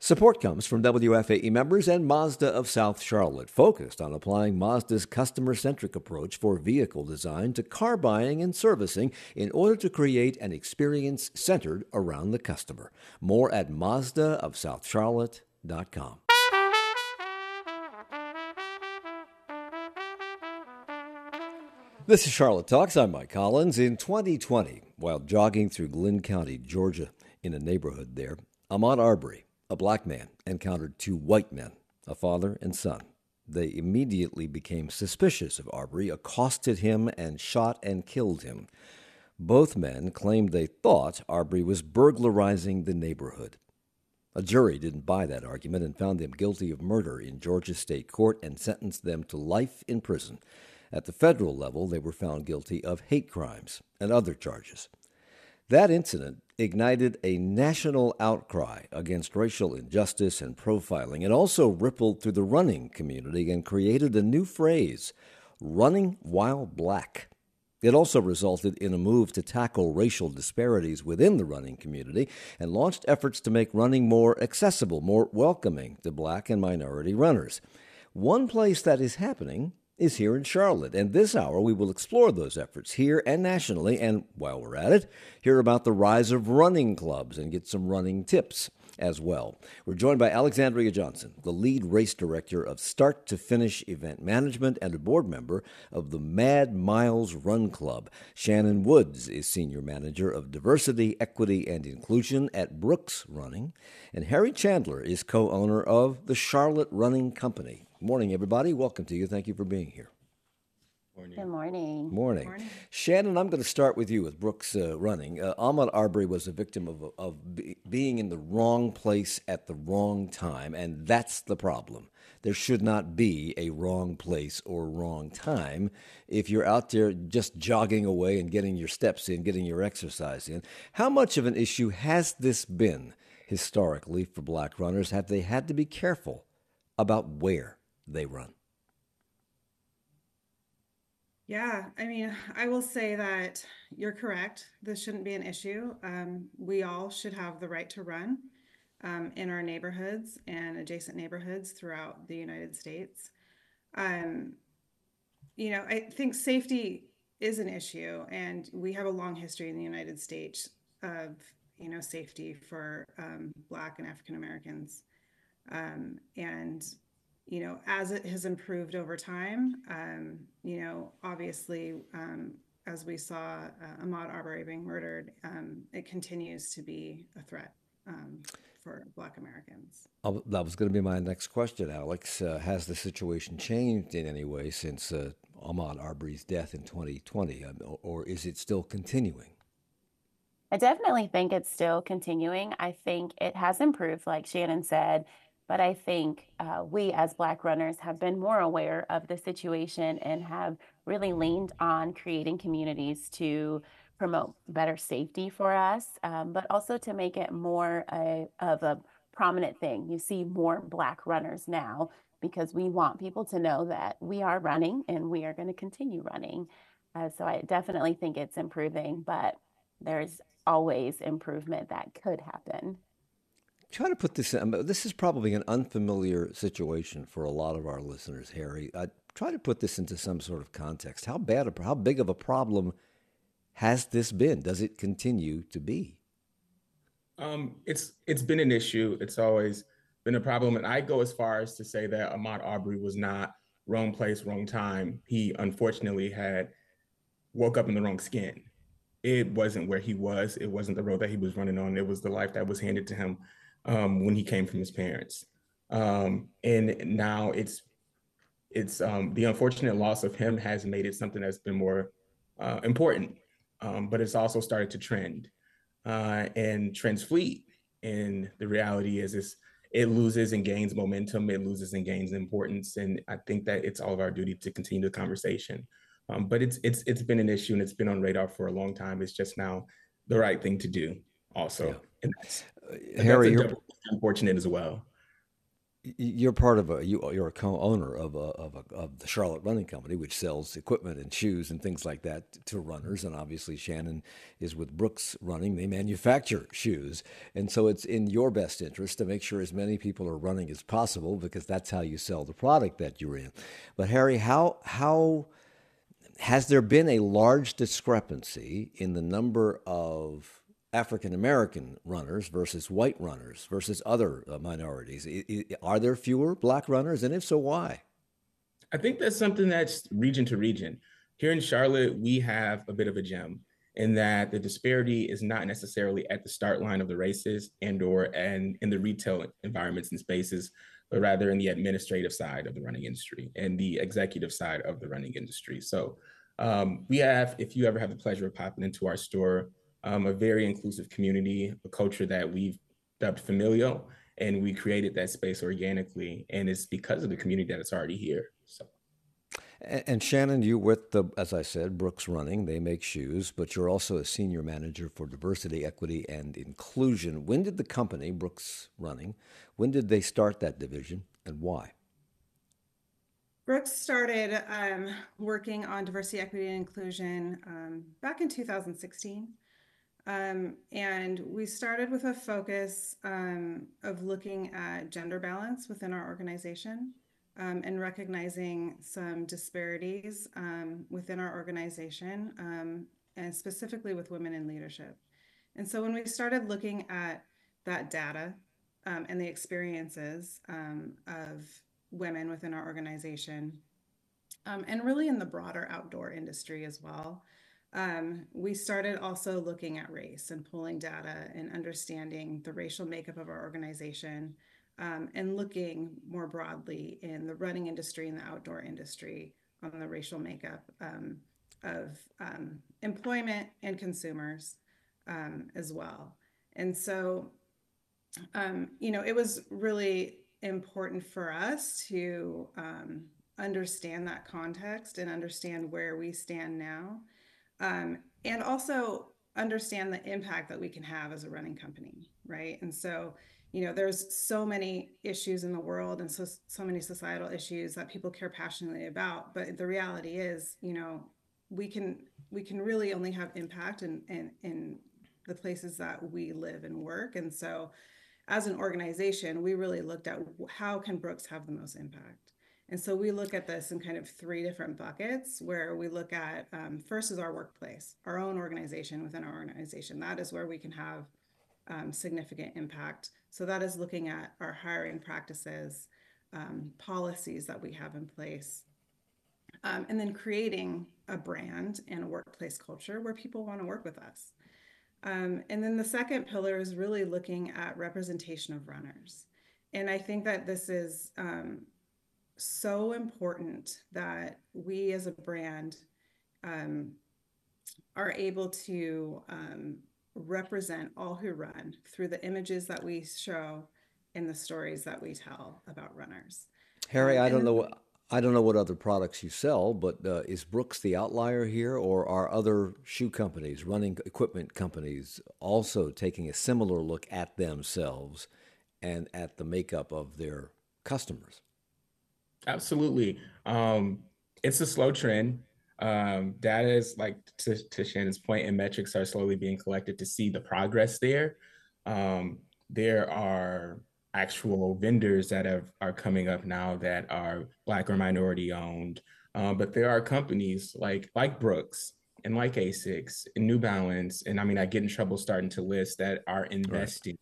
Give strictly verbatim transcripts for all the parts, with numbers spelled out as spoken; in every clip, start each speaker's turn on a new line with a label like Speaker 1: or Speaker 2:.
Speaker 1: Support comes from W F A E members and Mazda of South Charlotte, focused on applying Mazda's customer-centric approach for vehicle design to car buying and servicing in order to create an experience centered around the customer. More at Mazda of South Charlotte dot com. This is Charlotte Talks. I'm Mike Collins. In twenty twenty, while jogging through Glynn County, Georgia, in a neighborhood there, Ahmaud Arbery, a black man, encountered two white men, a father and son. They immediately became suspicious of Arbery, accosted him, and shot and killed him. Both men claimed they thought Arbery was burglarizing the neighborhood. A jury didn't buy that argument and found them guilty of murder in Georgia State Court and sentenced them to life in prison. At the federal level, they were found guilty of hate crimes and other charges. That incident ignited a national outcry against racial injustice and profiling. It also rippled through the running community and created a new phrase, running while black. It also resulted in a move to tackle racial disparities within the running community and launched efforts to make running more accessible, more welcoming to black and minority runners. One place that is happening is here in Charlotte, and this hour we will explore those efforts here and nationally, and while we're at it, hear about the rise of running clubs and get some running tips as well. We're joined by Alexandria Johnson, the lead race director of Start to Finish Event Management and a board member of the Mad Miles Run Club. Shannon Woods is senior manager of diversity, equity, and inclusion at Brooks Running, and Harry Chandler is co-owner of the Charlotte Running Company. Morning, everybody. Welcome to you. Thank you for being here.
Speaker 2: Morning. Good morning.
Speaker 1: Morning. Morning. Shannon, I'm going to start with you with Brooks uh, Running. Uh, Ahmaud Arbery was a victim of, of be, being in the wrong place at the wrong time, and that's the problem. There should not be a wrong place or wrong time if you're out there just jogging away and getting your steps in, getting your exercise in. How much of an issue has this been historically for black runners? Have they had to be careful about where they run?
Speaker 3: Yeah, I mean, I will say that you're correct. This shouldn't be an issue. Um, we all should have the right to run um, in our neighborhoods and adjacent neighborhoods throughout the United States. Um, you know, I think safety is an issue, and we have a long history in the United States of, you know, safety for um, Black and African Americans. Um, and you know, as it has improved over time, um, you know, obviously, um, as we saw uh, Ahmaud Arbery being murdered, um, it continues to be a threat um, for Black Americans.
Speaker 1: Oh, that was going to be my next question, Alex. Uh, has the situation changed in any way since uh, Ahmaud Arbery's death in twenty twenty, um, or, or is it still continuing?
Speaker 2: I definitely think it's still continuing. I think it has improved, like Shannon said. But I think uh, we as Black runners have been more aware of the situation and have really leaned on creating communities to promote better safety for us, um, but also to make it more a, of a prominent thing. You see more Black runners now because we want people to know that we are running and we are going to continue running. Uh, so I definitely think it's improving, but there's always improvement that could happen.
Speaker 1: Try to put this in. This is probably an unfamiliar situation for a lot of our listeners, Harry. I try to put this into some sort of context. How bad, how big of a problem has this been? Does it continue to be?
Speaker 4: Um, it's it's been an issue. It's always been a problem, and I go as far as to say that Ahmaud Arbery was not wrong place, wrong time. He unfortunately had woke up in the wrong skin. It wasn't where he was. It wasn't the road that he was running on. It was the life that was handed to him Um, when he came from his parents. Um, and now it's it's um, the unfortunate loss of him has made it something that's been more uh, important, um, but it's also started to trend uh, and trends fleet. And the reality is, is it loses and gains momentum, it loses and gains importance. And I think that it's all of our duty to continue the conversation. Um, but it's it's it's been an issue and it's been on radar for a long time. It's just now the right thing to do also. Yeah. And that's,
Speaker 1: Harry,
Speaker 4: that's unfortunate as well.
Speaker 1: You're part of a you, you're a co-owner of a, of a, of the Charlotte Running Company, which sells equipment and shoes and things like that to runners. And obviously, Shannon is with Brooks Running. They manufacture shoes, and so it's in your best interest to make sure as many people are running as possible because that's how you sell the product that you're in. But Harry, how how has there been a large discrepancy in the number of African American runners versus white runners versus other uh, minorities? I, I, are there fewer black runners? And if so, why?
Speaker 4: I think that's something that's region to region. Here in Charlotte, we have a bit of a gem in that the disparity is not necessarily at the start line of the races and or and in the retail environments and spaces, but rather in the administrative side of the running industry and the executive side of the running industry. So um, we have, if you ever have the pleasure of popping into our store, Um, a very inclusive community, a culture that we've dubbed familial, and we created that space organically, and it's because of the community that it's already here. So,
Speaker 1: And, and Shannon, you with the, as I said, Brooks Running, they make shoes, but you're also a senior manager for diversity, equity, and inclusion. When did the company, Brooks Running, when did they start that division and why?
Speaker 3: Brooks started um, working on diversity, equity, and inclusion um, back in two thousand sixteen. Um, and we started with a focus um, of looking at gender balance within our organization um, and recognizing some disparities um, within our organization um, and specifically with women in leadership. And so when we started looking at that data um, and the experiences um, of women within our organization um, and really in the broader outdoor industry as well, Um, we started also looking at race and pulling data and understanding the racial makeup of our organization um, and looking more broadly in the running industry and the outdoor industry on the racial makeup um, of um, employment and consumers um, as well. And so, um, you know, it was really important for us to um, understand that context and understand where we stand now. Um, and also understand the impact that we can have as a running company, right? And so, you know, there's so many issues in the world and so so many societal issues that people care passionately about. But the reality is, you know, we can we can really only have impact in in, in the places that we live and work. And so, as an organization, we really looked at how can Brooks have the most impact. And so we look at this in kind of three different buckets where we look at um, first is our workplace, our own organization within our organization. That is where we can have um, significant impact. So that is looking at our hiring practices, um, policies that we have in place, um, and then creating a brand and a workplace culture where people want to work with us. Um, and then the second pillar is really looking at representation of runners. And I think that this is um, so important that we as a brand um, are able to um, represent all who run through the images that we show and the stories that we tell about runners.
Speaker 1: Harry,
Speaker 3: Um,
Speaker 1: I
Speaker 3: and
Speaker 1: don't know
Speaker 3: then
Speaker 1: what I don't know what other products you sell, but uh, is Brooks the outlier here, or are other shoe companies, running equipment companies, also taking a similar look at themselves and at the makeup of their customers?
Speaker 4: absolutely. Um, it's a slow trend. Um, data is like to, to Shannon's point, and metrics are slowly being collected to see the progress there. Um, there are actual vendors that have are coming up now that are Black or minority owned, um, but there are companies like like Brooks and like Asics and New Balance, and I mean I get in trouble starting to list that are
Speaker 1: Right.
Speaker 4: investing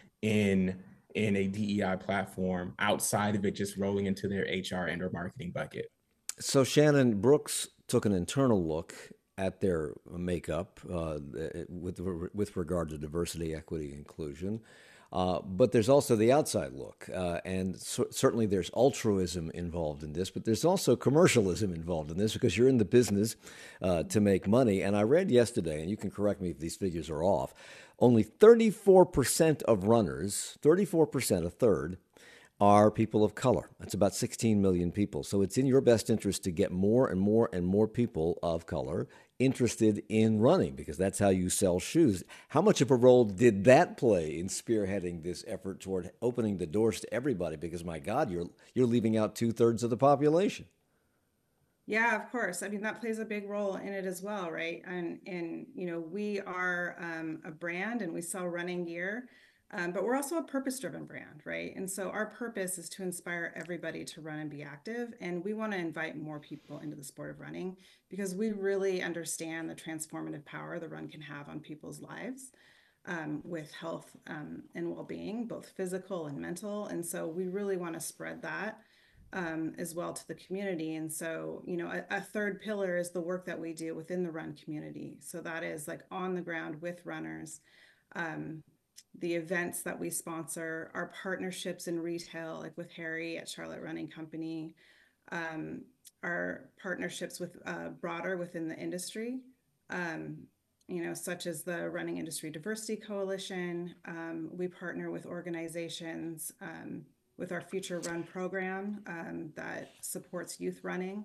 Speaker 4: in in a D E I platform outside of it just rolling into their H R and or marketing bucket.
Speaker 1: So Shannon, Brooks took an internal look at their makeup uh, with with regard to diversity, equity, inclusion. Uh, but there's also the outside look, uh, and cer- certainly there's altruism involved in this, but there's also commercialism involved in this because you're in the business uh, to make money. And I read yesterday, and you can correct me if these figures are off, only thirty-four percent of runners, thirty-four percent, a third, are people of color. That's about sixteen million people. So it's in your best interest to get more and more and more people of color interested in running, because that's how you sell shoes. How much of a role did that play in spearheading this effort toward opening the doors to everybody? Because, my God, you're you're leaving out two-thirds of the population.
Speaker 3: Yeah, of course. I mean, that plays a big role in it as well, right? And, and you know, we are um, a brand and we sell running gear, um, but we're also a purpose-driven brand, right? And so our purpose is to inspire everybody to run and be active. And we want to invite more people into the sport of running because we really understand the transformative power the run can have on people's lives. Um, with health um, and well-being, both physical and mental. And so we really want to spread that um, as well to the community. And so, you know, a, a third pillar is the work that we do within the run community. So that is like on the ground with runners, um, the events that we sponsor, our partnerships in retail, like with Harry at Charlotte Running Company, um, our partnerships with uh, broader within the industry, um, you know, such as the Running Industry Diversity Coalition. Um, we partner with organizations um, with our Future Run program um, that supports youth running.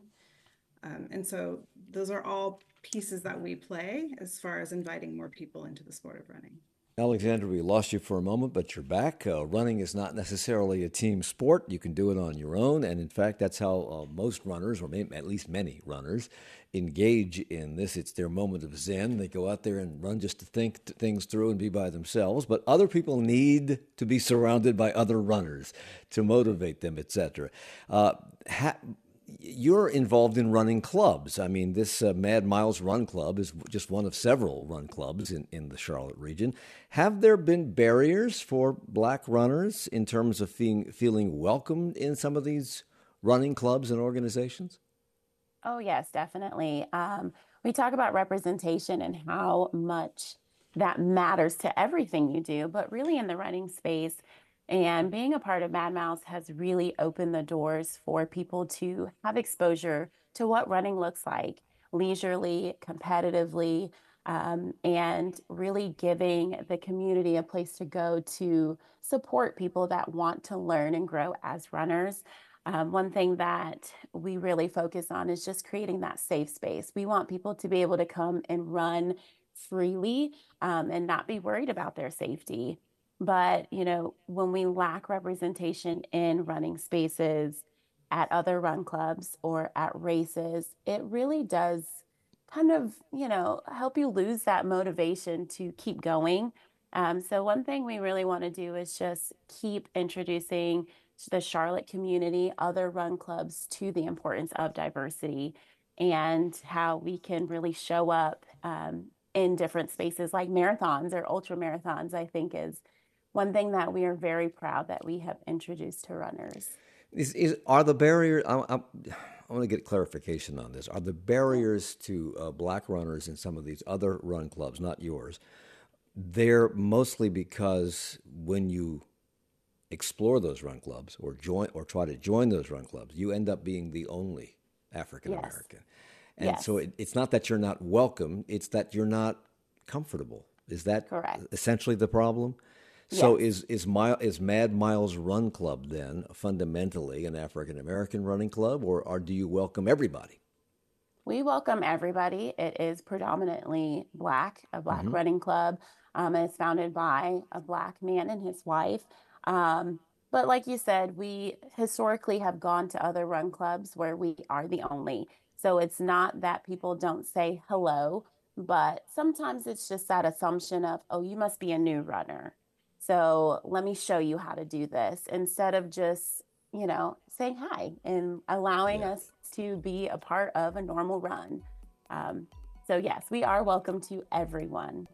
Speaker 3: Um, and so those are all pieces that we play as far as inviting more people into the sport of running.
Speaker 1: Alexandra, we lost you for a moment, but you're back. Uh, running is not necessarily a team sport. You can do it on your own. And in fact, that's how uh, most runners, or maybe at least many runners, engage in this. It's their moment of zen. They go out there and run just to think things through and be by themselves. But other people need to be surrounded by other runners to motivate them, et cetera. Uh, ha- You're involved in running clubs. I mean, this uh, Mad Miles Run Club is just one of several run clubs in, in the Charlotte region. Have there been barriers for Black runners in terms of feeling, feeling welcomed in some of these running clubs and organizations?
Speaker 2: Oh, yes, definitely. Um, we talk about representation and how much that matters to everything you do, but really in the running space. And being a part of Mad Mouse has really opened the doors for people to have exposure to what running looks like leisurely, competitively, um, and really giving the community a place to go to support people that want to learn and grow as runners. Um, one thing that we really focus on is just creating that safe space. We want people to be able to come and run freely um, and not be worried about their safety. But, you know, when we lack representation in running spaces at other run clubs or at races, it really does kind of, you know, help you lose that motivation to keep going. Um, so one thing we really want to do is just keep introducing the Charlotte community, other run clubs, to the importance of diversity and how we can really show up um, in different spaces like marathons or ultra marathons, I think is one thing that we are very proud that we have introduced to runners.
Speaker 1: Is, is are the barriers, I, I, I want to get clarification on this, are the barriers to uh, Black runners in some of these other run clubs, not yours, they're mostly because when you explore those run clubs or join or try to join those run clubs, you end up being the only African American. Yes. And yes. so it, it's not that you're not welcome, it's that you're not comfortable. Is that Correct. Essentially the problem? So yes. is is, Mile, is Mad Miles Run Club then fundamentally an African American running club, or, or do you welcome everybody?
Speaker 2: We welcome everybody. It is predominantly Black, a Black mm-hmm. running club. Um, and it's founded by a Black man and his wife. Um, but like you said, we historically have gone to other run clubs where we are the only. So it's not that people don't say hello, but sometimes it's just that assumption of, oh, you must be a new runner. So let me show you how to do this instead of just, you know, saying hi and allowing yeah. us to be a part of a normal run. Um, so yes, we are welcome to everyone.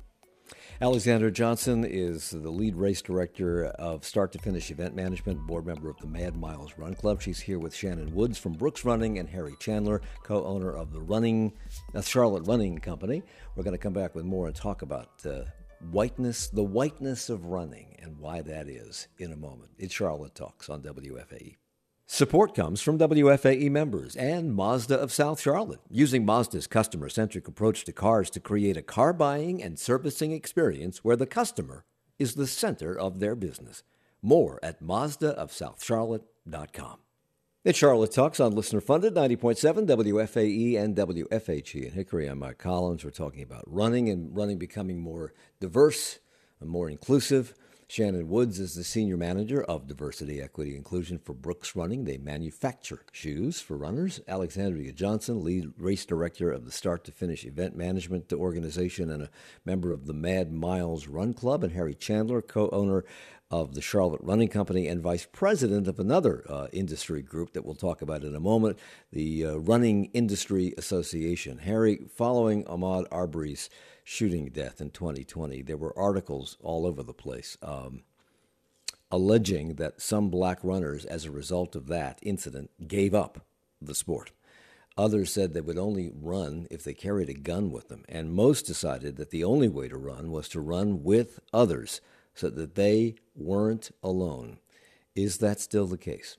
Speaker 1: Alexandra Johnson is the lead race director of Start to Finish Event Management, board member of the Mad Miles Run Club. She's here with Shannon Woods from Brooks Running and Harry Chandler, co-owner of the Running uh, Charlotte Running Company. We're going to come back with more and talk about uh, whiteness, the whiteness of running and why that is in a moment. It's Charlotte Talks on W F A E. Support comes from W F A E members and Mazda of South Charlotte, using Mazda's customer-centric approach to cars to create a car buying and servicing experience where the customer is the center of their business. More at Mazda of South Charlotte dot com. It's Charlotte Talks on Listener Funded, ninety point seven W F A E and W F H E in Hickory. I'm Mike Collins. We're talking about running and running becoming more diverse and more inclusive. Shannon Woods is the Senior Manager of Diversity, Equity, Inclusion for Brooks Running. They manufacture shoes for runners. Alexandria Johnson, Lead Race Director of the Start to Finish Event Management Organization and a member of the Mad Miles Run Club. And Harry Chandler, co-owner of the Charlotte Running Company and Vice President of another uh, industry group that we'll talk about in a moment, the uh, Running Industry Association. Harry, following Ahmaud Arbery's shooting death in twenty twenty, there were articles all over the place um, alleging that some black runners, as a result of that incident, gave up the sport. Others said they would only run if they carried a gun with them, and most decided that the only way to run was to run with others so that they weren't alone. Is that still the case?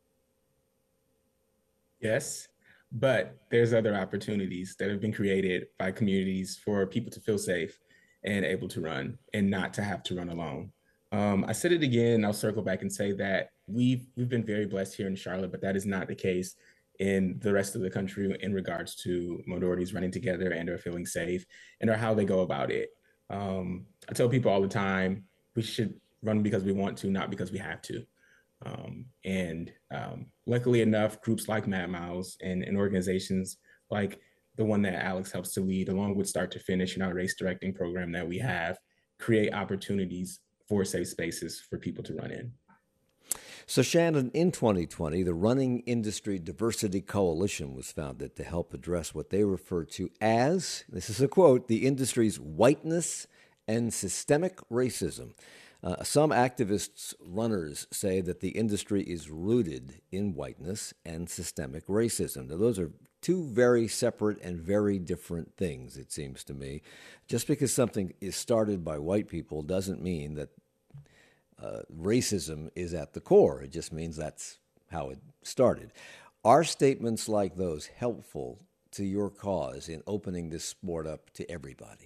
Speaker 4: Yes, but there's other opportunities that have been created by communities for people to feel safe and able to run and not to have to run alone. Um, I said it again, I'll circle back and say that we've, we've been very blessed here in Charlotte, but that is not the case in the rest of the country in regards to minorities running together and are feeling safe and or how they go about it. Um, I tell people all the time, we should run because we want to, not because we have to. Um, and um, luckily enough, groups like Mad Miles and, and organizations like the one that Alex helps to lead, along with Start to Finish and our race directing program that we have, create opportunities for safe spaces for people to run in.
Speaker 1: So, Shannon, in twenty twenty, the Running Industry Diversity Coalition was founded to help address what they refer to as, this is a quote, the industry's whiteness and systemic racism. Uh, some activists, runners, say that the industry is rooted in whiteness and systemic racism. Now, those are two very separate and very different things, it seems to me. Just because something is started by white people doesn't mean that uh, racism is at the core. It just means that's how it started. Are statements like those helpful to your cause in opening this sport up to everybody?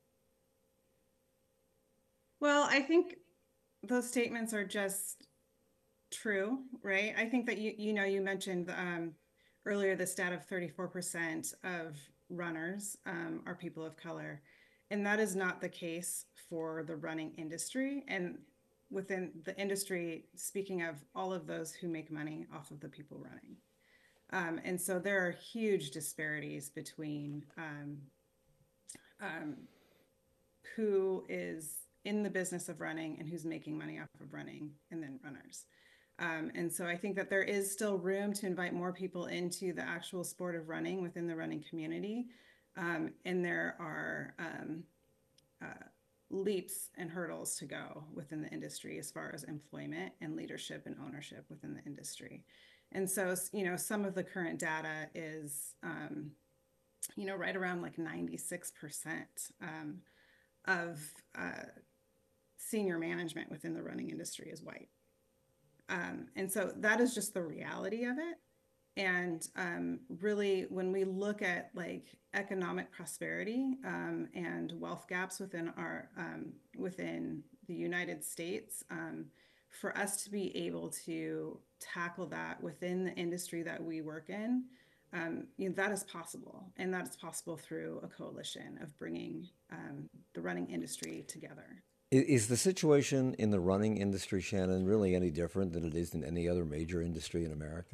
Speaker 3: Well, I think those statements are just true, right? I think that you you know you mentioned um, earlier the stat of thirty-four percent of runners um, are people of color, and that is not the case for the running industry. And within the industry, speaking of all of those who make money off of the people running, um, and so there are huge disparities between um, um, who is in the business of running and who's making money off of running, and then runners. Um, and so I think that there is still room to invite more people into the actual sport of running within the running community. Um, and there are um, uh, leaps and hurdles to go within the industry as far as employment and leadership and ownership within the industry. And so, you know, some of the current data is, um, you know, right around like ninety-six percent um, of uh, senior management within the running industry is white. Um, and so that is just the reality of it. And um, really, when we look at like economic prosperity um, and wealth gaps within our um, within the United States, um, for us to be able to tackle that within the industry that we work in, um, you know, that is possible, and that is possible through a coalition of bringing um, the running industry together.
Speaker 1: Is the situation in the running industry, Shannon, really any different than it is in any other major industry in America?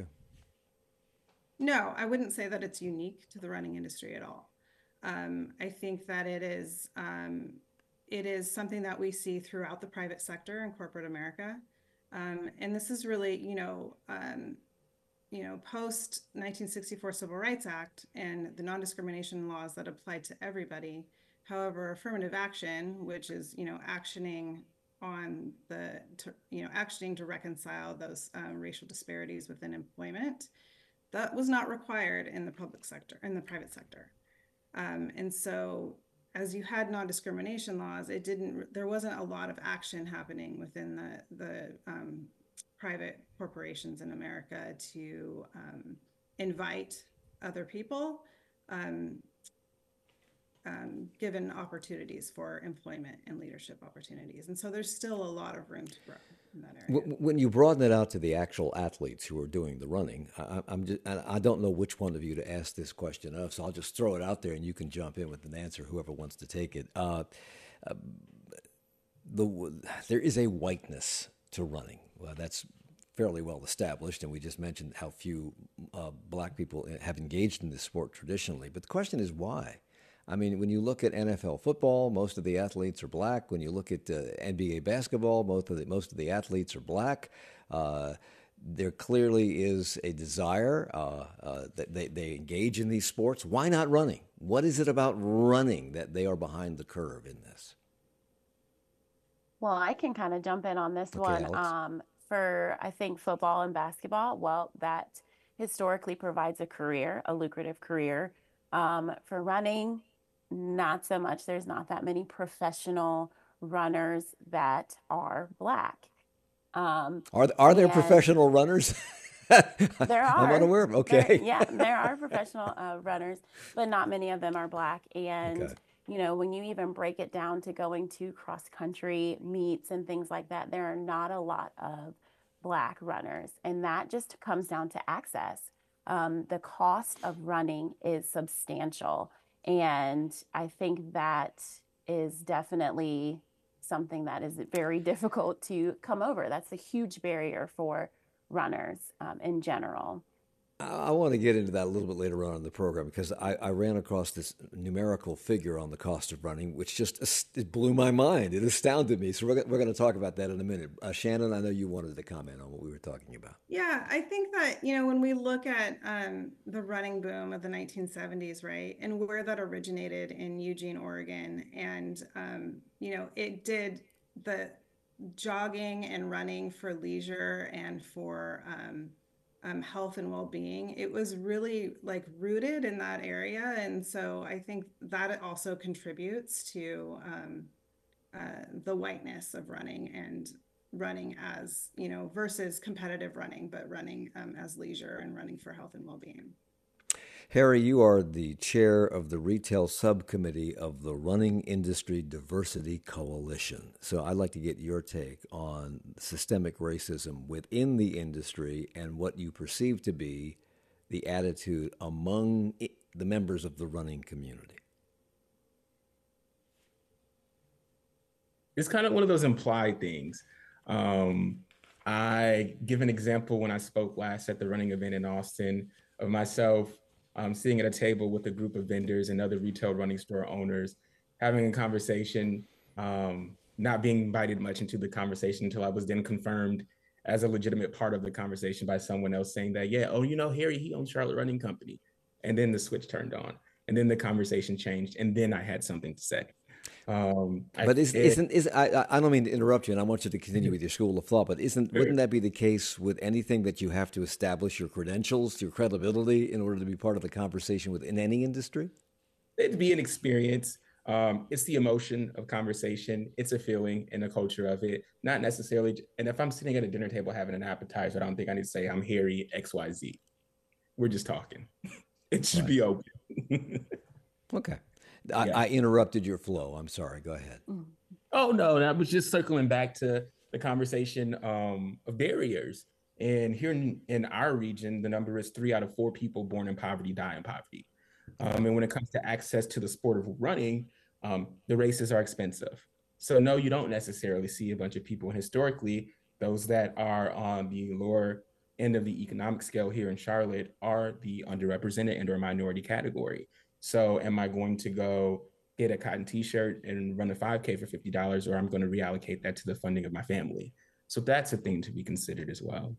Speaker 3: No, I wouldn't say that it's unique to the running industry at all. Um, I think that it is um, it is something that we see throughout the private sector and corporate America, um, and this is really, you know, um, you know, post nineteen sixty-four Civil Rights Act and the non-discrimination laws that applied to everybody. However, affirmative action, which is, you know, actioning on the, to, you know, actioning to reconcile those um, racial disparities within employment, that was not required in the public sector, in the private sector. Um, and so as you had non-discrimination laws, it didn't, there wasn't a lot of action happening within the, the um, private corporations in America to um, invite other people um, um, given opportunities for employment and leadership opportunities. And so there's still a lot of room to grow in that area.
Speaker 1: When you broaden it out to the actual athletes who are doing the running, I, I'm just, I don't know which one of you to ask this question of, so I'll just throw it out there and you can jump in with an answer, whoever wants to take it. Uh, uh, the there is a whiteness to running. Well, that's fairly well established, and we just mentioned how few uh, black people have engaged in this sport traditionally. But the question is why? I mean, when you look at N F L football, most of the athletes are black. When you look at uh, N B A basketball, most of the, most of the athletes are black. Uh, there clearly is a desire uh, uh, that they, they engage in these sports. Why not running? What is it about running that they are behind the curve in this?
Speaker 2: Well, I can kind of jump in on this
Speaker 1: Okay,
Speaker 2: one.
Speaker 1: Alex.
Speaker 2: Um, for, I think, football and basketball, well, that historically provides a career, a lucrative career. Um, for running, not so much. There's not that many professional runners that are black. Um,
Speaker 1: Are are there
Speaker 2: and
Speaker 1: professional runners?
Speaker 2: there
Speaker 1: I'm
Speaker 2: are,
Speaker 1: unaware of.
Speaker 2: there,
Speaker 1: Okay.
Speaker 2: yeah, there are professional uh, runners, but not many of them are black. And,
Speaker 1: Okay.
Speaker 2: you know, when you even break it down to going to cross country meets and things like that, there are not a lot of black runners. And that just comes down to access. Um, the cost of running is substantial. And I think that is definitely something that is very difficult to come over. That's a huge barrier for runners um, in general.
Speaker 1: I want to get into that a little bit later on in the program because I, I ran across this numerical figure on the cost of running, which just ast- it blew my mind. It astounded me. So we're, go- we're going to talk about that in a minute. Uh, Shannon, I know you wanted to comment on what we were talking about.
Speaker 3: Yeah, I think that, you know, when we look at um, the running boom of the nineteen seventies, right, and where that originated in Eugene, Oregon, and, um, you know, it did the jogging and running for leisure and for um, um, health and well-being, it was really like rooted in that area. And so I think that also contributes to um, uh, the whiteness of running and running as, you know, versus competitive running, but running um, as leisure and running for health and well-being.
Speaker 1: Harry, you are the chair of the retail subcommittee of the Running Industry Diversity Coalition. So I'd like to get your take on systemic racism within the industry and what you perceive to be the attitude among the members of the running community.
Speaker 4: It's kind of one of those implied things. Um, I give an example when I spoke last at the running event in Austin of myself um, sitting at a table with a group of vendors and other retail running store owners, having a conversation, um, not being invited much into the conversation until I was then confirmed as a legitimate part of the conversation by someone else saying that, yeah, oh, you know, Harry, he owns Charlotte Running Company. And then the switch turned on and then the conversation changed. And then I had something to say. Um,
Speaker 1: But
Speaker 4: I,
Speaker 1: is,
Speaker 4: it,
Speaker 1: isn't is I I I don't mean to interrupt you, and I want you to continue with your school of thought. But isn't
Speaker 4: Sure.
Speaker 1: wouldn't that be the case with anything that you have to establish your credentials, your credibility, in order to be part of the conversation within any industry?
Speaker 4: It'd be an experience. Um, it's the emotion of conversation. It's a feeling and a culture of it, not necessarily. And if I'm sitting at a dinner table having an appetizer, I don't think I need to say I'm Harry X Y Z. We're just talking. It should
Speaker 1: Right.
Speaker 4: be open.
Speaker 1: Okay. I,
Speaker 4: Yeah.
Speaker 1: I interrupted your flow. I'm sorry. Go ahead.
Speaker 2: Mm.
Speaker 4: Oh no, that was just circling back to the conversation um, of barriers. And here in, in our region, the number is three out of four people born in poverty die in poverty. Um, and when it comes to access to the sport of running, um, the races are expensive. So no, you don't necessarily see a bunch of people. And historically, those that are on the lower end of the economic scale here in Charlotte are the underrepresented and or minority category. So am I going to go get a cotton t-shirt and run a five K for fifty dollars, or I'm going to reallocate that to the funding of my family? So that's a thing to be considered as well.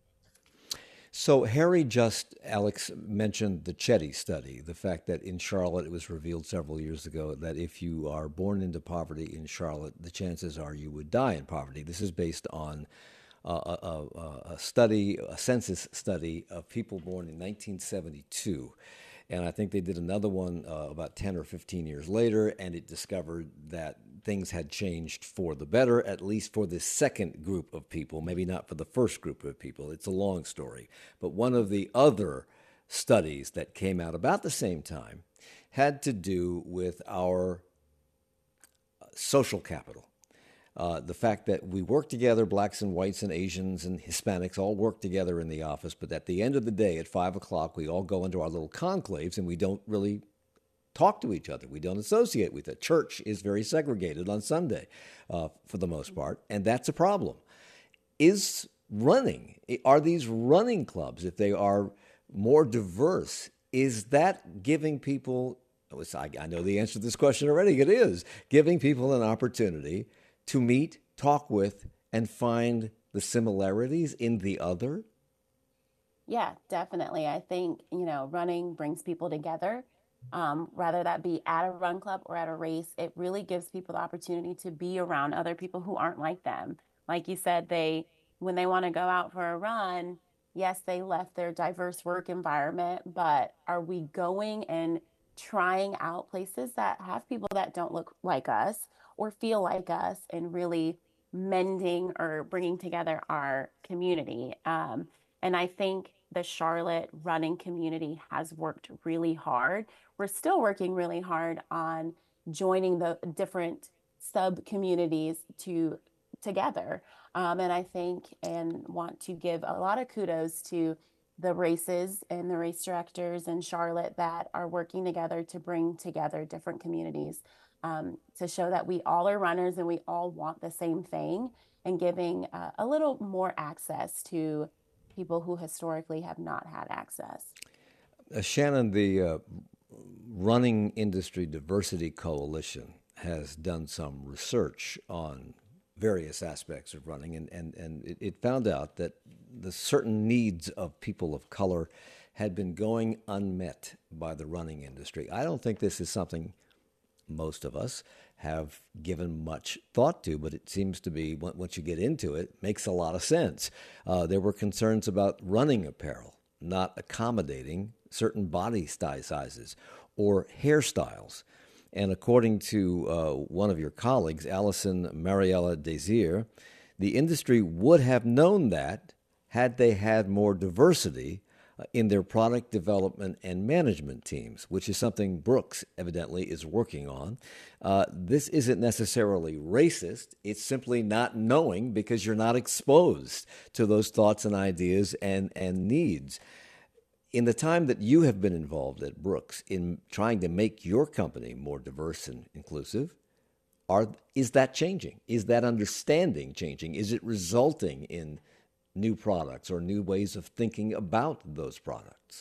Speaker 1: So Harry just, Alex, mentioned the Chetty study, the fact that in Charlotte, it was revealed several years ago that if you are born into poverty in Charlotte, the chances are you would die in poverty. This is based on uh, a, a, a study, a census study of people born in nineteen seventy-two. And I think they did another one uh, about ten or fifteen years later, and it discovered that things had changed for the better, at least for the second group of people, maybe not for the first group of people. It's a long story. But one of the other studies that came out about the same time had to do with our social capital. Uh, the fact that we work together, blacks and whites and Asians and Hispanics all work together in the office, but at the end of the day, at five o'clock, we all go into our little conclaves and we don't really talk to each other. We don't associate with it. Church is very segregated on Sunday uh, for the most part, and that's a problem. Is running, are these running clubs, if they are more diverse, is that giving people, I know the answer to this question already, it is giving people an opportunity to meet, talk with, and find the similarities in the other?
Speaker 2: Yeah, definitely. I think, you know, running brings people together. Um, whether that be at a run club or at a race, it really gives people the opportunity to be around other people who aren't like them. Like you said, they, when they want to go out for a run, yes, they left their diverse work environment, but are we going and trying out places that have people that don't look like us or feel like us and really mending or bringing together our community? Um, and I think the Charlotte running community has worked really hard. We're still working really hard on joining the different sub communities to together. Um, and I think and want to give a lot of kudos to the races and the race directors in Charlotte that are working together to bring together different communities, um, to show that we all are runners and we all want the same thing, and giving uh, a little more access to people who historically have not had access.
Speaker 1: Uh, Shannon, the uh, Running Industry Diversity Coalition has done some research on various aspects of running, and, and, and it, it found out that the certain needs of people of color had been going unmet by the running industry. I don't think this is something most of us have given much thought to, but it seems to be, once you get into it, makes a lot of sense. Uh, there were concerns about running apparel not accommodating certain body sizes or hairstyles. And according to uh, one of your colleagues, Alison Mariella Desir, the industry would have known that had they had more diversity uh, in their product development and management teams, which is something Brooks evidently is working on. Uh, this isn't necessarily racist. It's simply not knowing because you're not exposed to those thoughts and ideas and, and needs. In the time that you have been involved at Brooks in trying to make your company more diverse and inclusive, are is that changing? Is that understanding changing? Is it resulting in new products or new ways of thinking about those products?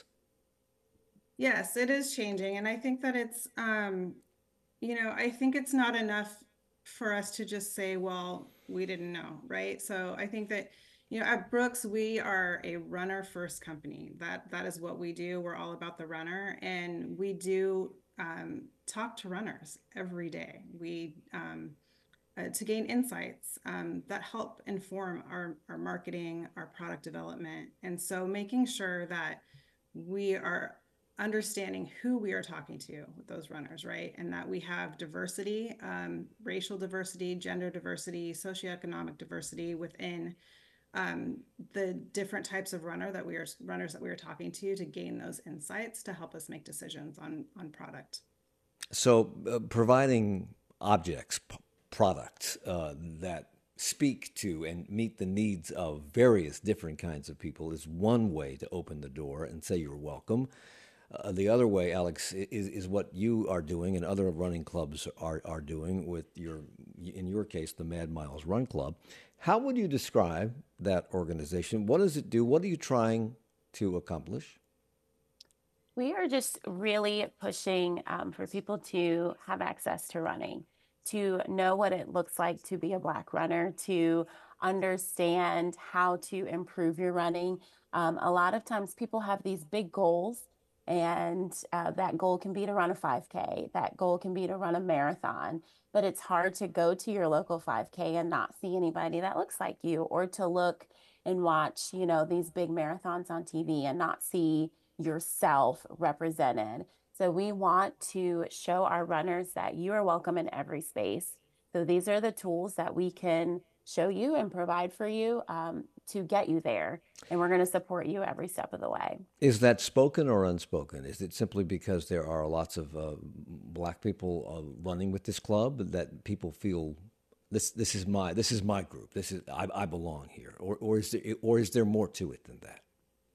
Speaker 3: Yes, it is changing. And I think that it's, um, you know, I think it's not enough for us to just say, well, we didn't know, right? So I think that, you know, at Brooks, we are a runner first company. That that is what we do. We're all about the runner, and we do um, talk to runners every day. We um, uh, to gain insights um, that help inform our our marketing, our product development, and so making sure that we are understanding who we are talking to with those runners, right? And that we have diversity, um, racial diversity, gender diversity, socioeconomic diversity within um, the different types of runner that we are runners that we are talking to to gain those insights to help us make decisions on on product.
Speaker 1: So uh, providing objects, p- products uh, that speak to and meet the needs of various different kinds of people is one way to open the door and say you're welcome. Uh, the other way, Alex, is, is what you are doing and other running clubs are, are doing with your, in your case, the Mad Miles Run Club. How would you describe that organization? What does it do? What are you trying to accomplish?
Speaker 2: We are just really pushing um, for people to have access to running, to know what it looks like to be a Black runner, to understand how to improve your running. Um, a lot of times people have these big goals, and uh, that goal can be to run a five K, that goal can be to run a marathon, but it's hard to go to your local five K and not see anybody that looks like you, or to look and watch, you know, these big marathons on T V and not see yourself represented. So we want to show our runners that you are welcome in every space. So these are the tools that we can show you and provide for you um, to get you there. And we're going to support you every step of the way.
Speaker 1: Is that spoken or unspoken? Is it simply because there are lots of uh, black people uh, running with this club that people feel this this is my this is my group, this is I, I belong here, or or is there or is there more to it than that?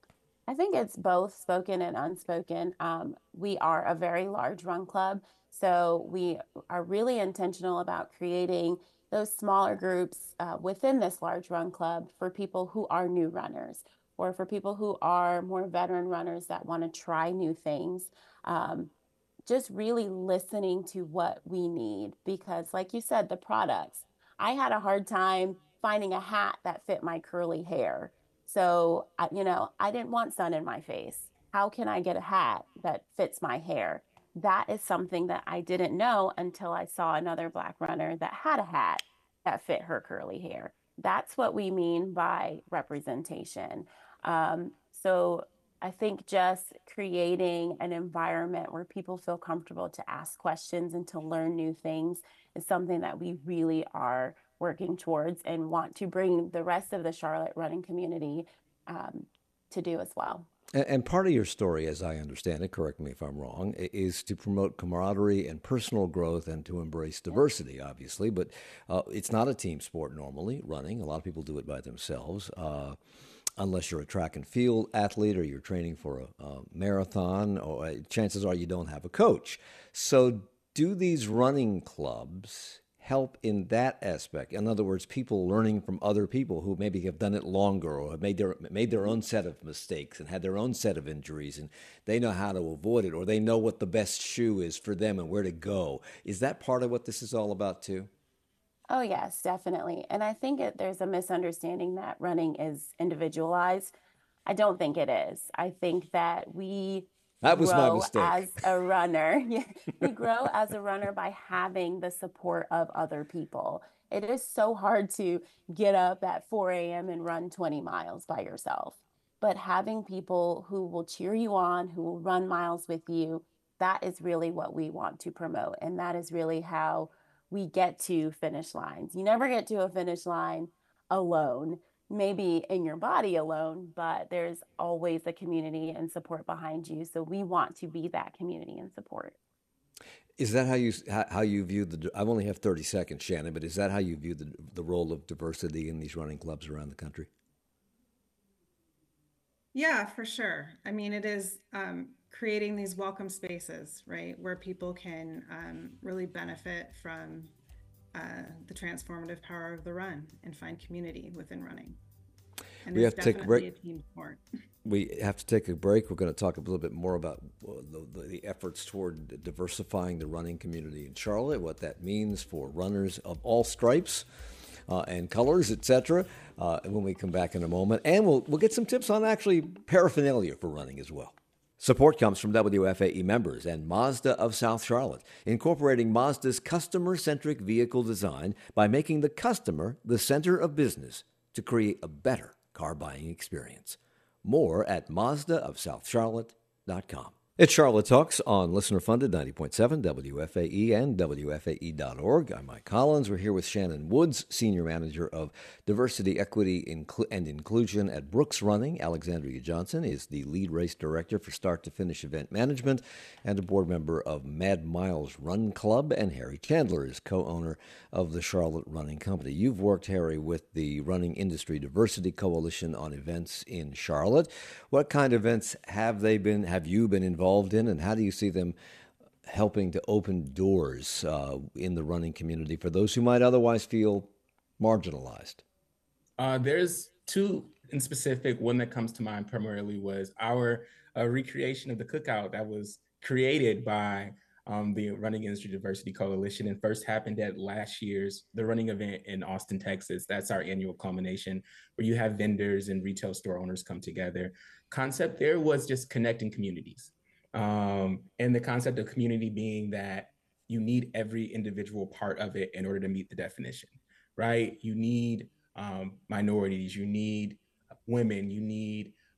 Speaker 2: I think it's both spoken and unspoken. Um, we are a very large run club, so we are really intentional about creating those smaller groups uh, within this large run club for people who are new runners or for people who are more veteran runners that want to try new things. Um, just really listening to what we need because, like you said, the products. I had a hard time finding a hat that fit my curly hair. So, I- you know, I didn't want sun in my face. How can I get a hat that fits my hair? That is something that I didn't know until I saw another Black runner that had a hat that fit her curly hair. That's what we mean by representation. Um, so, I think just creating an environment where people feel comfortable to ask questions and to learn new things is something that we really are working towards and want to bring the rest of the Charlotte running community um, to do as well.
Speaker 1: And, and part of your story, as I understand it, correct me if I'm wrong, is to promote camaraderie and personal growth and to embrace diversity, obviously. But uh, it's not a team sport normally, running. A lot of people do it by themselves. Uh, unless you're a track and field athlete or you're training for a, a marathon, or uh, chances are you don't have a coach. So do these running clubs help in that aspect? In other words, people learning from other people who maybe have done it longer or have made their made their own set of mistakes and had their own set of injuries, and they know how to avoid it, or they know what the best shoe is for them and where to go. Is that part of what this is all about too?
Speaker 2: Oh, yes, definitely. And I think it, there's a misunderstanding that running is individualized. I don't think it is. I think that we
Speaker 1: That was my
Speaker 2: grow
Speaker 1: mistake.
Speaker 2: as a runner. Yeah, we grow as a runner by having the support of other people. It is so hard to get up at four a m and run twenty miles by yourself. But having people who will cheer you on, who will run miles with you, that is really what we want to promote. And that is really how we get to finish lines. You never get to a finish line alone, maybe in your body alone, but there's always a community and support behind you. So we want to be that community and support.
Speaker 1: Is that how you how you view the? I only have thirty seconds, Shannon, but is that how you view the the role of diversity in these running clubs around the country?
Speaker 3: Yeah, for sure. I mean, it is um, creating these welcome spaces, right, where people can um, really benefit from uh, the transformative power of the run and find community within running. And
Speaker 1: We
Speaker 3: it's
Speaker 1: have to take a break.
Speaker 3: definitely a team sport.
Speaker 1: We have to take a break. We're going to talk a little bit more about uh, the, the efforts toward diversifying the running community in Charlotte, what that means for runners of all stripes uh, and colors, et cetera. Uh, when we come back in a moment, and we'll we'll get some tips on actually paraphernalia for running as well. Support comes from W F A E members and Mazda of South Charlotte, incorporating Mazda's customer-centric vehicle design by making the customer the center of business to create a better car buying experience. More at Mazda of South Charlotte dot com. It's Charlotte Talks on listener-funded ninety point seven W F A E and W F A E dot org. I'm Mike Collins. We're here with Shannon Woods, Senior Manager of Diversity, Equity, and Inclusion at Brooks Running. Alexandria Johnson is the Lead Race Director for Start to Finish Event Management and a board member of Mad Miles Run Club. And Harry Chandler is co-owner of the Charlotte Running Company. You've worked, Harry, with the Running Industry Diversity Coalition on events in Charlotte. What kind of events have they been, have you been involved in, and how do you see them helping to open doors uh, in the running community for those who might otherwise feel marginalized?
Speaker 4: Uh, there's two in specific. One that comes to mind primarily was our uh, recreation of the cookout that was created by um, the Running Industry Diversity Coalition and first happened at last year's the running event in Austin, Texas. That's our annual culmination where you have vendors and retail store owners come together. Concept there was just connecting communities. Um, and the concept of community being that you need every individual part of it in order to meet the definition, right? You need um, minorities, you need women, you need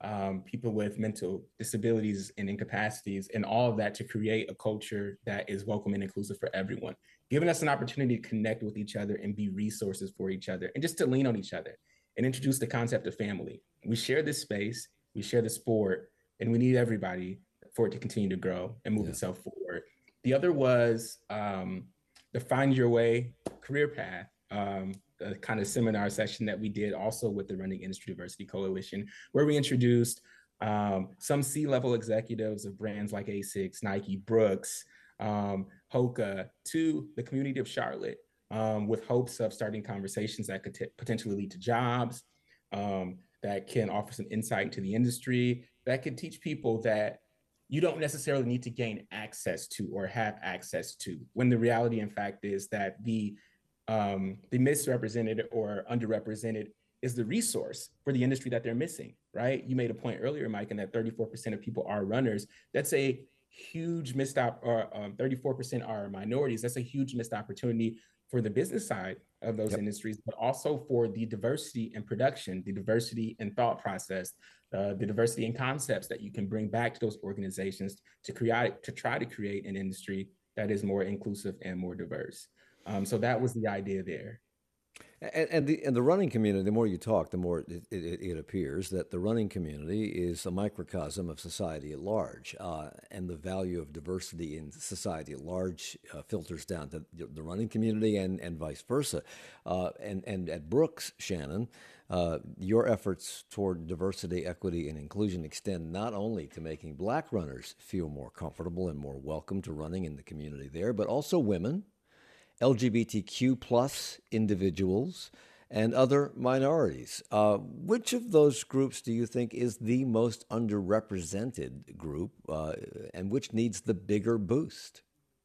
Speaker 4: um, people with mental disabilities and incapacities, and all of that to create a culture that is welcome and inclusive for everyone, giving us an opportunity to connect with each other and be resources for each other and just to lean on each other and introduce the concept of family. We share this space, we share the sport, and we need everybody for it to continue to grow and move
Speaker 1: Yeah.
Speaker 4: itself forward. The other was um, the Find Your Way career path, um, the kind of seminar session that we did also with the Running Industry Diversity Coalition, where we introduced um, some C-level executives of brands like ASICS, Nike, Brooks, um, Hoka to the community of Charlotte, um, with hopes of starting conversations that could t- potentially lead to jobs, um, that can offer some insight into the industry, that could teach people that you don't necessarily need to gain access to or have access to, when the reality, in fact, is that the um, the misrepresented or underrepresented is the resource for the industry that they're missing, right? You made a point earlier, Mike, and that thirty-four percent of people are runners. That's a huge missed op- or um, thirty-four percent are minorities. That's a huge missed opportunity for the business side of those
Speaker 1: Yep.
Speaker 4: industries, but also for the diversity in production, the diversity in thought process, uh, the diversity in concepts that you can bring back to those organizations to create, to try to create an industry that is more inclusive and more diverse. Um, so that was the idea there.
Speaker 1: And, and the and the running community, the more you talk, the more it, it, it appears that the running community is a microcosm of society at large, uh, and the value of diversity in society at large uh, filters down to the running community and, and vice versa. Uh, and and at Brooks, Shannon, uh, your efforts toward diversity, equity, and inclusion extend not only to making Black runners feel more comfortable and more welcome to running in the community there, but also women, L G B T Q plus individuals, and other minorities. Uh, which of those groups do you think is the most underrepresented group, uh, and which needs the bigger boost?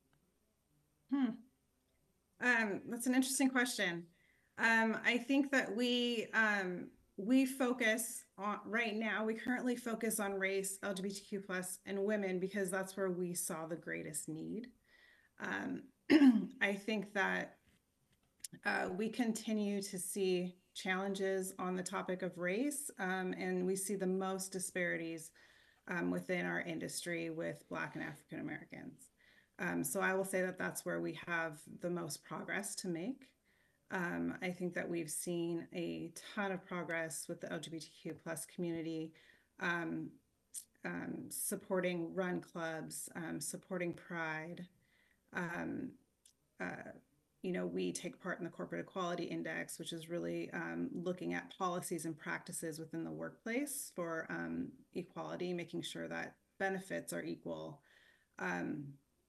Speaker 3: Hmm. Um, that's an interesting question. Um, I think that we um, we focus on right now. We currently focus on race, L G B T Q plus, and women because that's where we saw the greatest need. Um, I think that uh, we continue to see challenges on the topic of race, um, and we see the most disparities um, within our industry with Black and African Americans. Um, so I will say that that's where we have the most progress to make. Um, I think that we've seen a ton of progress with the L G B T Q plus community, um, um, supporting run clubs, um, supporting Pride. Um, uh, you know, we take part in the Corporate Equality Index, which is really um, looking at policies and practices within the workplace for um, equality, making sure that benefits are equal. Um,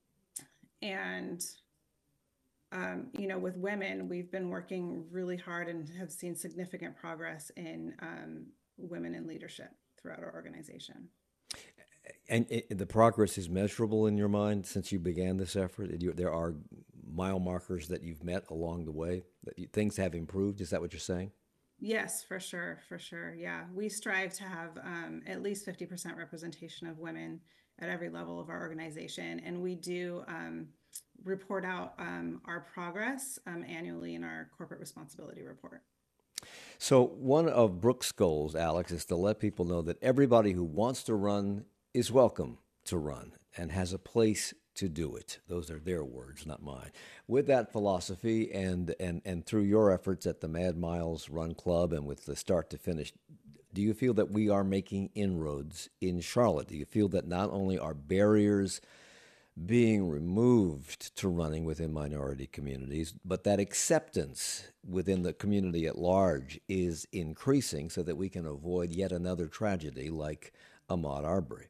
Speaker 3: and, um, you know, with women, we've been working really hard and have seen significant progress in um, women in leadership throughout our organization.
Speaker 1: And it, the progress is measurable in your mind since you began this effort. You, there are mile markers that you've met along the way, that you, things have improved. Is that what you're saying?
Speaker 3: Yes, for sure, for sure. Yeah, we strive to have um, at least fifty percent representation of women at every level of our organization. And we do um, report out um, our progress um, annually in our corporate responsibility report.
Speaker 1: So, one of Brooks' goals, Alex, is to let people know that everybody who wants to run is welcome to run and has a place to do it. Those are their words, not mine. With that philosophy and, and, and through your efforts at the Mad Miles Run Club and with the Start to Finish, do you feel that we are making inroads in Charlotte? Do you feel that not only are barriers being removed to running within minority communities, but that acceptance within the community at large is increasing so that we can avoid yet another tragedy like Ahmaud Arbery?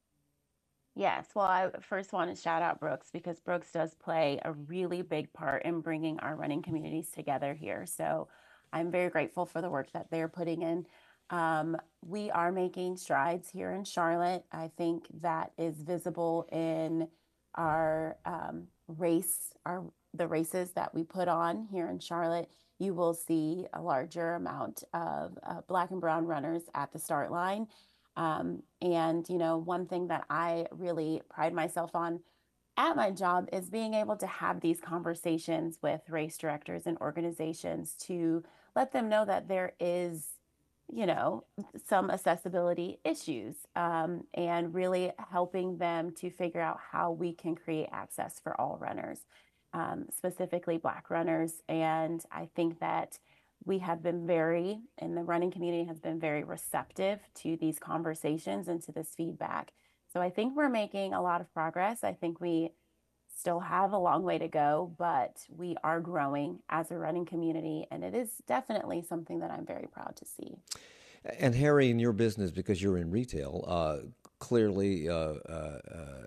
Speaker 2: Yes, well, I first want to shout out Brooks because Brooks does play a really big part in bringing our running communities together here. So I'm very grateful for the work that they're putting in. Um, we are making strides here in Charlotte. I think that is visible in our um, race, our the races that we put on here in Charlotte. You will see a larger amount of uh, Black and brown runners at the start line. Um, and, you know, one thing that I really pride myself on at my job is being able to have these conversations with race directors and organizations to let them know that there is, you know, some accessibility issues, um, and really helping them to figure out how we can create access for all runners, um, specifically Black runners. And I think that we have been very, and the running community has been very receptive to these conversations and to this feedback. So I think we're making a lot of progress. I think we still have a long way to go, but we are growing as a running community, and it is definitely something that I'm very proud to see.
Speaker 1: And Harry, in your business, because you're in retail, uh, clearly uh, uh, uh,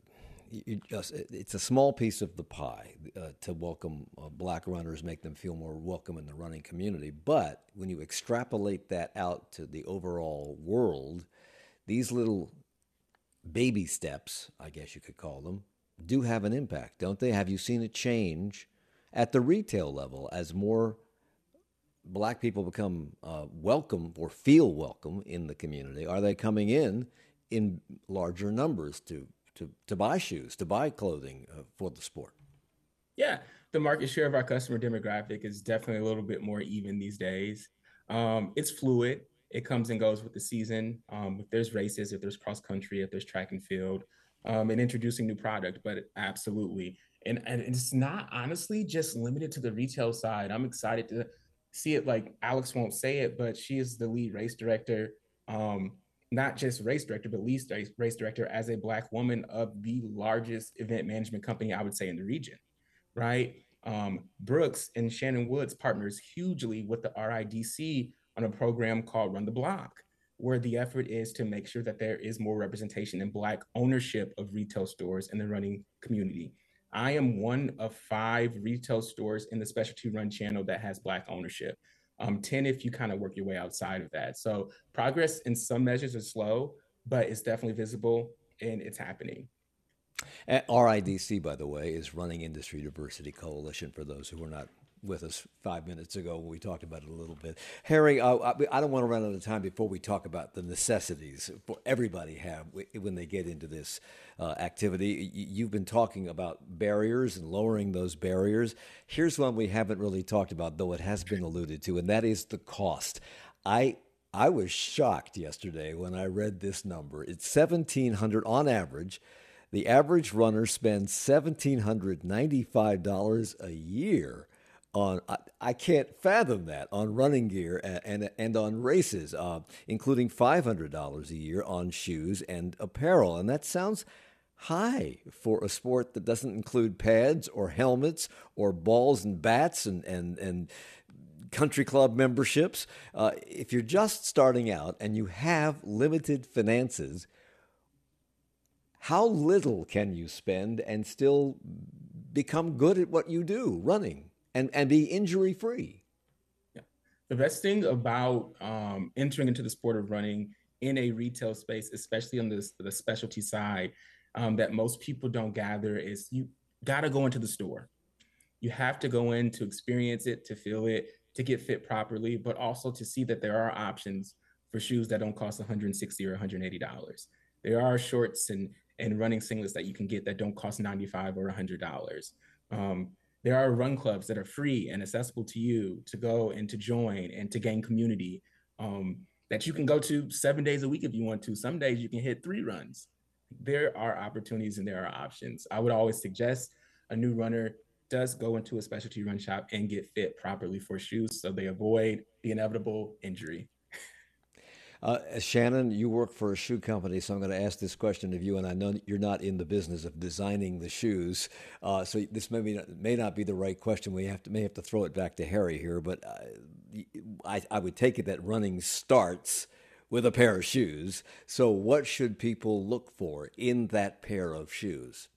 Speaker 1: you just, it's a small piece of the pie uh, to welcome uh, Black runners, make them feel more welcome in the running community. But when you extrapolate that out to the overall world, these little baby steps, I guess you could call them, do have an impact, don't they? Have you seen it change at the retail level as more Black people become uh, welcome or feel welcome in the community? Are they coming in in larger numbers to to, to buy shoes, to buy clothing uh, for the sport?
Speaker 4: Yeah, the market share of our customer demographic is definitely a little bit more even these days. Um, it's fluid. It comes and goes with the season. Um, if there's races, if there's cross country, if there's track and field, um, and introducing new product, but absolutely. And, and it's not honestly just limited to the retail side. I'm excited to see it. Like Alex won't say it, but she is the lead race director. Um, not just race director, but lead race director as a Black woman of the largest event management company, I would say, in the region, right? Um, Brooks and Shannon Woods partners hugely with the R I D C on a program called Run the Block, where the effort is to make sure that there is more representation and Black ownership of retail stores in the running community. I am one of five retail stores in the specialty run channel that has Black ownership. Um, ten if you kind of work your way outside of that. So progress in some measures is slow, but it's definitely visible and it's happening.
Speaker 1: R I D C, by the way, is Running Industry Diversity Coalition, for those who were not with us five minutes ago when we talked about it a little bit. Harry, I, I don't want to run out of time before we talk about the necessities for everybody have when they get into this uh, activity. You've been talking about barriers and lowering those barriers. Here's one we haven't really talked about, though it has been alluded to, and that is the cost. I I was shocked yesterday when I read this number. It's seventeen hundred dollars on average. The average runner spends one thousand seven hundred ninety-five dollars a year on, I, I can't fathom that, on running gear and, and, and on races, uh, including five hundred dollars a year on shoes and apparel. And that sounds high for a sport that doesn't include pads or helmets or balls and bats and, and, and country club memberships. Uh, if you're just starting out and you have limited finances, how little can you spend and still become good at what you do, running, and, and be injury free?
Speaker 4: Yeah. The best thing about um, entering into the sport of running in a retail space, especially on the, the specialty side, um, that most people don't gather is you got to go into the store. You have to go in to experience it, to feel it, to get fit properly, but also to see that there are options for shoes that don't cost one hundred sixty dollars or one hundred eighty dollars. There are shorts and and running singlets that you can get that don't cost ninety-five dollars or one hundred dollars. Um, there are run clubs that are free and accessible to you to go and to join and to gain community, um, that you can go to seven days a week if you want to. Some days you can hit three runs. There are opportunities and there are options. I would always suggest a new runner does go into a specialty run shop and get fit properly for shoes so they avoid the inevitable injury.
Speaker 1: Uh, Shannon, you work for a shoe company, so I'm going to ask this question of you, and I know you're not in the business of designing the shoes, uh, so this may, be not, may not be the right question. We have to, may have to throw it back to Harry here, but uh, I, I would take it that running starts with a pair of shoes. So what should people look for in that pair of shoes?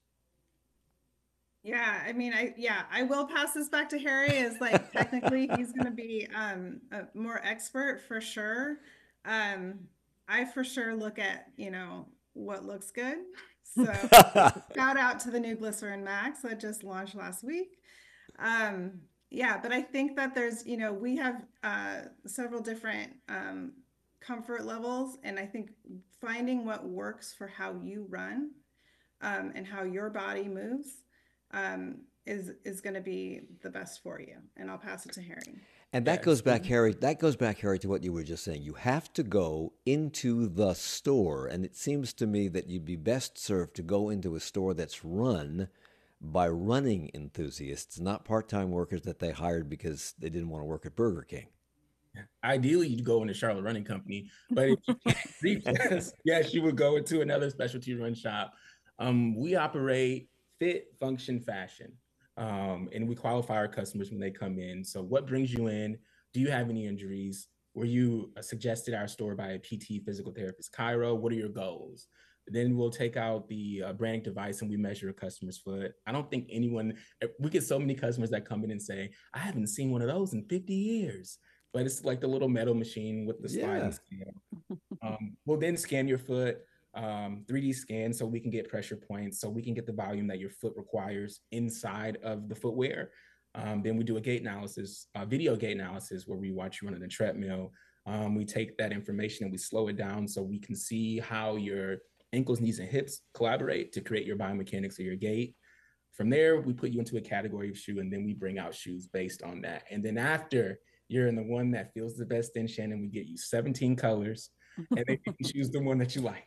Speaker 3: Yeah, I mean, I yeah, I will pass this back to Harry. Is like technically he's going to be um, a more expert for sure. Um, I for sure look at, you know, what looks good. So shout out to the new Glycerin Max that just launched last week. Um, yeah, but I think that there's, you know, we have uh, several different um, comfort levels, and I think finding what works for how you run um, and how your body moves um, is is going to be the best for you. And I'll pass it to Harry.
Speaker 1: And that
Speaker 4: Yes.
Speaker 1: goes back, Harry, that goes back, Harry, to what you were just saying. You have to go into the store. And it seems to me that you'd be best served to go into a store that's run by running enthusiasts, not part-time workers that they hired because they didn't want to work at Burger King.
Speaker 4: Ideally, you'd go into Charlotte Running Company, but if you can't reach us, yes, you would go into another specialty run shop. Um, we operate fit, function, fashion, um, and we qualify our customers when they come in. So, what brings you in? Do you have any injuries? Were you uh, suggested our store by a P T, physical therapist, Chiro? What are your goals? Then we'll take out the uh, branding device and we measure a customer's foot. I don't think anyone, we get so many customers that come in and say, I haven't seen one of those in fifty years. But it's like the little metal machine with the sliding
Speaker 1: Yeah.
Speaker 4: scale. Um, we'll then scan your foot, um, three D scan, so we can get pressure points, so we can get the volume that your foot requires inside of the footwear. Um, then we do a gait analysis, a video gait analysis, where we watch you run on a treadmill. Um, we take that information and we slow it down so we can see how your ankles, knees, and hips collaborate to create your biomechanics of your gait. From there, we put you into a category of shoe, and then we bring out shoes based on that. And then after you're in the one that feels the best in Shannon, we get you seventeen colors, and then you can choose the one that you like.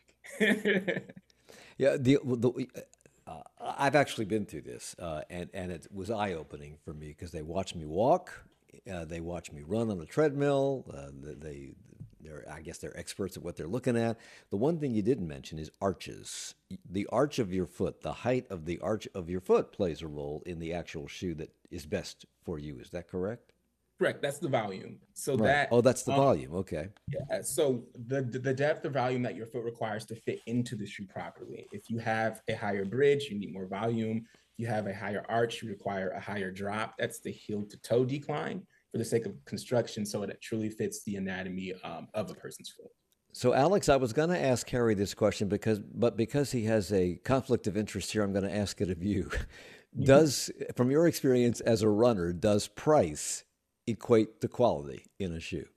Speaker 1: Yeah, the, the uh, I've actually been through this, uh, and and it was eye opening for me because they watch me walk, uh, they watch me run on a treadmill. Uh, they they're I guess they're experts at what they're looking at. The one thing you didn't mention is arches. The arch of your foot, the height of the arch of your foot, plays a role in the actual shoe that is best for you. Is that correct?
Speaker 4: Correct. That's the volume. So
Speaker 1: Right.
Speaker 4: that
Speaker 1: Oh, that's the
Speaker 4: um,
Speaker 1: volume. Okay.
Speaker 4: yeah. So the the depth of volume that your foot requires to fit into the shoe properly. If you have a higher bridge, you need more volume. If you have a higher arch, you require a higher drop. That's the heel to toe decline for the sake of construction, so it truly fits the anatomy um, of a person's foot.
Speaker 1: So, Alex, I was going to ask Harry this question because, but because he has a conflict of interest here, I'm going to ask it of you. Does, from your experience as a runner, does price equate to quality in a shoe?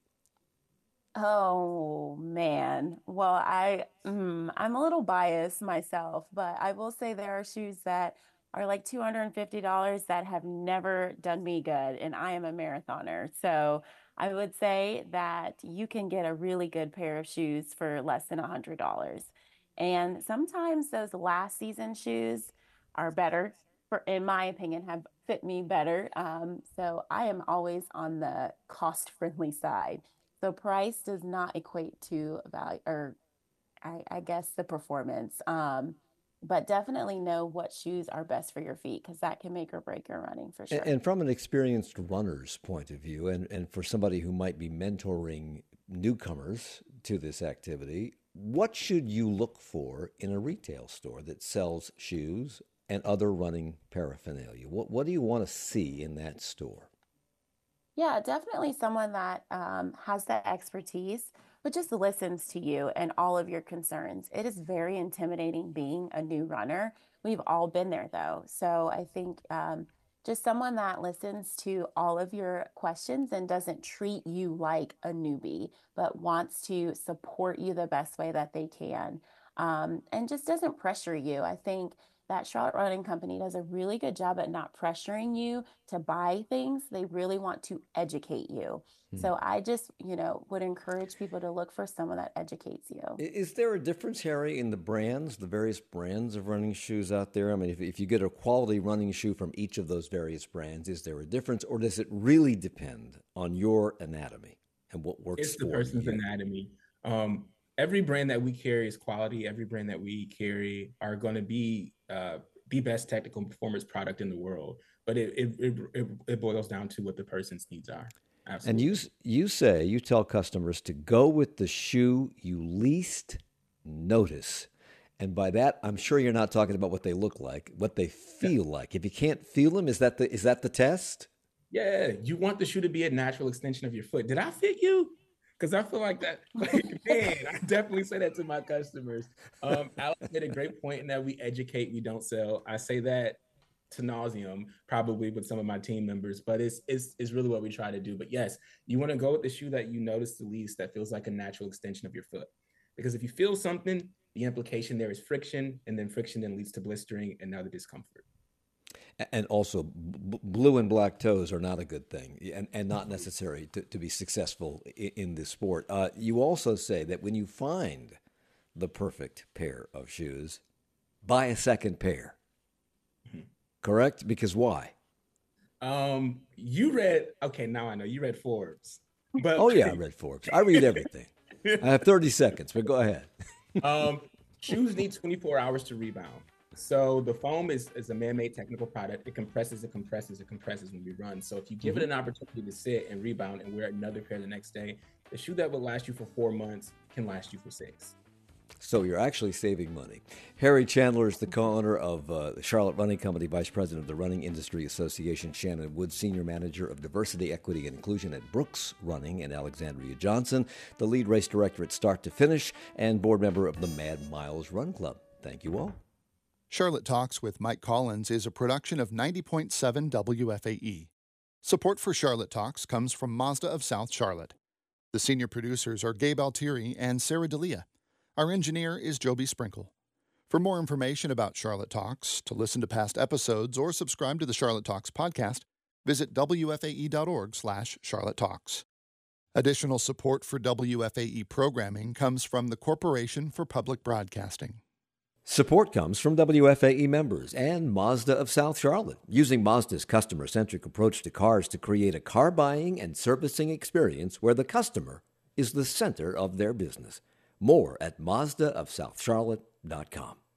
Speaker 2: Oh man. Well, I mm, I'm a little biased myself, but I will say there are shoes that are like two hundred fifty dollars that have never done me good, and I am a marathoner. So I would say that you can get a really good pair of shoes for less than one hundred dollars. And sometimes those last season shoes are better, for, in my opinion, have fit me better. Um, so I am always on the cost friendly side. So price does not equate to value, or I, I guess the performance. Um, but definitely know what shoes are best for your feet because that can make or break your running for
Speaker 1: And,
Speaker 2: sure.
Speaker 1: and from an experienced runner's point of view, and, and for somebody who might be mentoring newcomers to this activity, what should you look for in a retail store that sells shoes and other running paraphernalia? What, what do you want to see in that store?
Speaker 2: Yeah, definitely someone that um, has that expertise, but just listens to you and all of your concerns. It is very intimidating being a new runner. We've all been there though. So I think um, just someone that listens to all of your questions and doesn't treat you like a newbie, but wants to support you the best way that they can. Um, and just doesn't pressure you. I think that Charlotte Running Company does a really good job at not pressuring you to buy things. They really want to educate you.
Speaker 1: Hmm.
Speaker 2: So I just, you know, would encourage people to look for someone that educates you.
Speaker 1: I- Is there a difference, Harry, in the brands, the various brands of running shoes out there? I mean, if, if you get a quality running shoe from each of those various brands, is there a difference, or does it really depend on your anatomy and what works
Speaker 4: It's the
Speaker 1: for
Speaker 4: person's
Speaker 1: you?
Speaker 4: anatomy. Um, every brand that we carry is quality. Every brand that we carry are going to be uh, the best technical performance product in the world. But it, it it it it boils down to what the person's needs are.
Speaker 1: And you
Speaker 4: Absolutely.
Speaker 1: s- you say you tell customers to go with the shoe you least notice. And by that, I'm sure you're not talking about what they look like, what they feel like. If you can't feel them, is that the is that the test?
Speaker 4: Yeah, you want the shoe to be a natural extension of your foot. Did I fit you? Because I feel like that, like, man, I definitely say that to my customers. Um, Alex made a great point in that we educate, we don't sell. I say that to nauseum, probably with some of my team members, but it's it's it's really what we try to do. But yes, you want to go with the shoe that you notice the least, that feels like a natural extension of your foot. Because if you feel something, the implication there is friction, and then friction then leads to blistering and now the discomfort.
Speaker 1: And also, b- blue and black toes are not a good thing and, and not necessary to, to be successful in, in this sport. Uh, you also say that when you find the perfect pair of shoes, buy a second pair. Mm-hmm. Correct? Because why?
Speaker 4: Um, you read, okay, now I know you read Forbes. But
Speaker 1: oh, yeah, I read Forbes. I read everything. I have thirty seconds, but go ahead.
Speaker 4: um, shoes need twenty-four hours to rebound. So the foam is, is a man-made technical product. It compresses, it compresses, it compresses when we run. So if you give mm-hmm. it an opportunity to sit and rebound and wear another pair the next day, the shoe that would last you for four months can last you for six.
Speaker 1: So you're actually saving money. Harry Chandler is the co-owner of uh, the Charlotte Running Company, vice president of the Running Industry Association. Shannon Wood, senior manager of diversity, equity, and inclusion at Brooks Running, and Alexandria Johnson, the lead race director at Start to Finish, and board member of the Mad Miles Run Club. Thank you all.
Speaker 5: Charlotte Talks with Mike Collins is a production of ninety point seven W F A E. Support for Charlotte Talks comes from Mazda of South Charlotte. The senior producers are Gabe Altieri and Sarah D'Elia. Our engineer is Joby Sprinkle. For more information about Charlotte Talks, to listen to past episodes, or subscribe to the Charlotte Talks podcast, visit W F A E dot org slash Charlotte Talks. Additional support for W F A E programming comes from the Corporation for Public Broadcasting.
Speaker 1: Support comes from W F A E members and Mazda of South Charlotte, using Mazda's customer-centric approach to cars to create a car buying and servicing experience where the customer is the center of their business. More at Mazda of South Charlotte dot com.